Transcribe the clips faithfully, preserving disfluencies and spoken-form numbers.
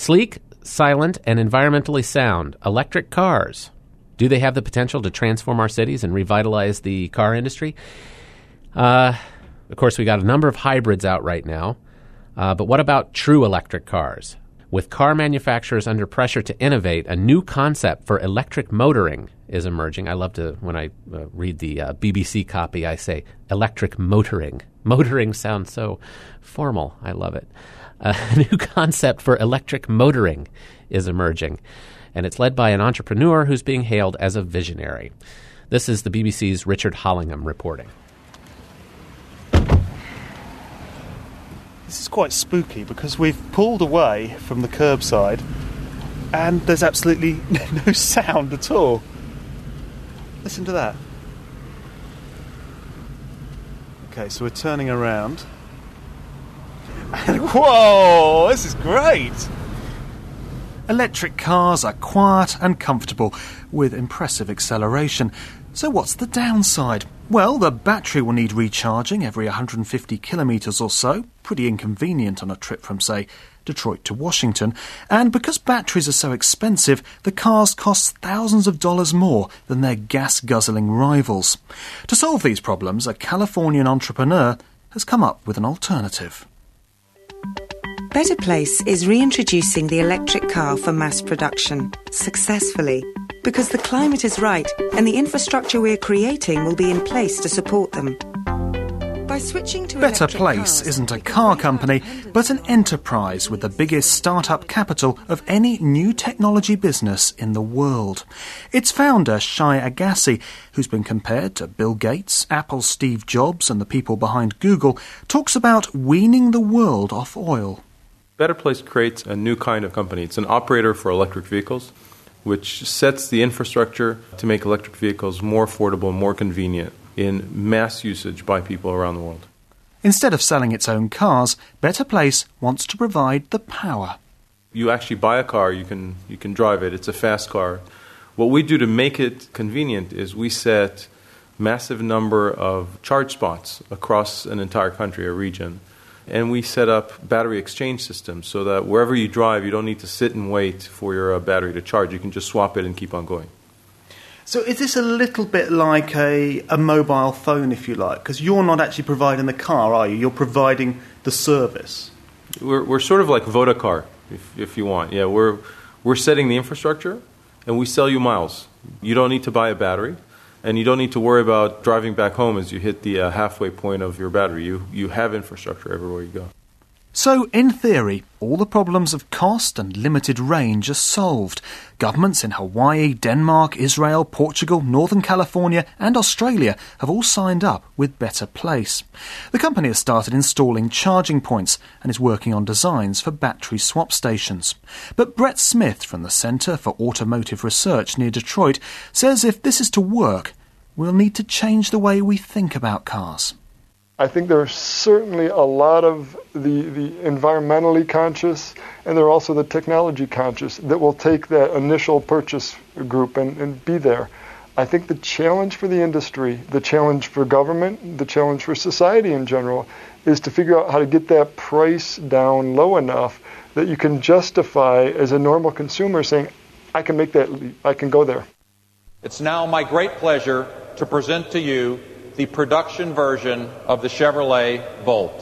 Sleek, silent, and environmentally sound electric cars. Do they have the potential to transform our cities and revitalize the car industry? Uh, of course, we got a number of hybrids out right now. Uh, but what about true electric cars? With car manufacturers under pressure to innovate, a new concept for electric motoring is emerging. I love to, when I uh, read the uh, B B C copy, I say electric motoring. Motoring sounds so formal. I love it. Uh, a new concept for electric motoring is emerging, and it's led by an entrepreneur who's being hailed as a visionary. This is the B B C's Richard Hollingham reporting. This is quite spooky because we've pulled away from the curbside and there's absolutely no sound at all. Listen to that. Okay, so we're turning around. Whoa, this is great! Electric cars are quiet and comfortable with impressive acceleration. So what's the downside? Well, the battery will need recharging every one hundred fifty kilometres or so, pretty inconvenient on a trip from, say, Detroit to Washington. And because batteries are so expensive, the cars cost thousands of dollars more than their gas-guzzling rivals. To solve these problems, a Californian entrepreneur has come up with an alternative. Better Place is reintroducing the electric car for mass production, successfully, because the climate is right and the infrastructure we're creating will be in place to support them. By switching to Better electric Place cars, isn't a car company, but an enterprise with the biggest start-up capital of any new technology business in the world. Its founder, Shai Agassi, who's been compared to Bill Gates, Apple's Steve Jobs and the people behind Google, talks about weaning the world off oil. Better Place creates a new kind of company. It's an operator for electric vehicles, which sets the infrastructure to make electric vehicles more affordable and more convenient in mass usage by people around the world. Instead of selling its own cars, Better Place wants to provide the power. You actually buy a car, you can you can drive it, it's a fast car. What we do to make it convenient is we set massive number of charge spots across an entire country or region. And we set up battery exchange systems so that wherever you drive, you don't need to sit and wait for your uh, battery to charge. You can just swap it and keep on going. So is this a little bit like a, a mobile phone, if you like? Because you're not actually providing the car, are you? You're providing the service. We're we're sort of like Vodafone, if if you want. Yeah, we're we're setting the infrastructure, and we sell you miles. You don't need to buy a battery. And you don't need to worry about driving back home as you hit the uh, halfway point of your battery. You you have infrastructure everywhere you go. So, in theory, all the problems of cost and limited range are solved. Governments in Hawaii, Denmark, Israel, Portugal, Northern California and Australia have all signed up with Better Place. The company has started installing charging points and is working on designs for battery swap stations. But Brett Smith from the Centre for Automotive Research near Detroit says if this is to work, we'll need to change the way we think about cars. I think there are certainly a lot of the, the environmentally conscious, and there are also the technology conscious that will take that initial purchase group and, and be there. I think the challenge for the industry, the challenge for government, the challenge for society in general, is to figure out how to get that price down low enough that you can justify as a normal consumer saying, I can make that leap, I can go there. It's now my great pleasure to present to you the production version of the Chevrolet Volt.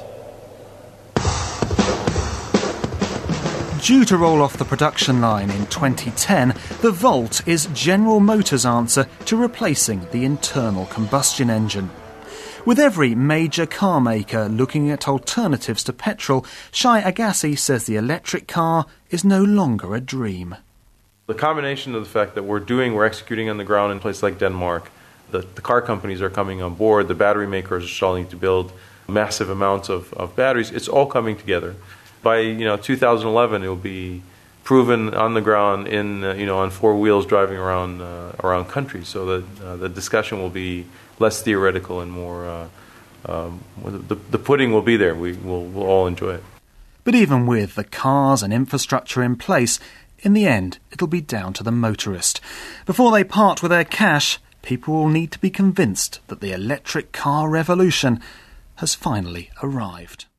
Due to roll off the production line in twenty ten, the Volt is General Motors' answer to replacing the internal combustion engine. With every major car maker looking at alternatives to petrol, Shai Agassi says the electric car is no longer a dream. The combination of the fact that we're doing, we're executing on the ground in places like Denmark, The, the car companies are coming on board, the battery makers are starting to build massive amounts of, of batteries. It's all coming together. By you know two thousand eleven, it will be proven on the ground in uh, you know on four wheels driving around uh, around countries. So that uh, the discussion will be less theoretical and more. Uh, um, the, the pudding will be there. We will we'll all enjoy it. But even with the cars and infrastructure in place, in the end, it'll be down to the motorist. Before they part with their cash, people will need to be convinced that the electric car revolution has finally arrived.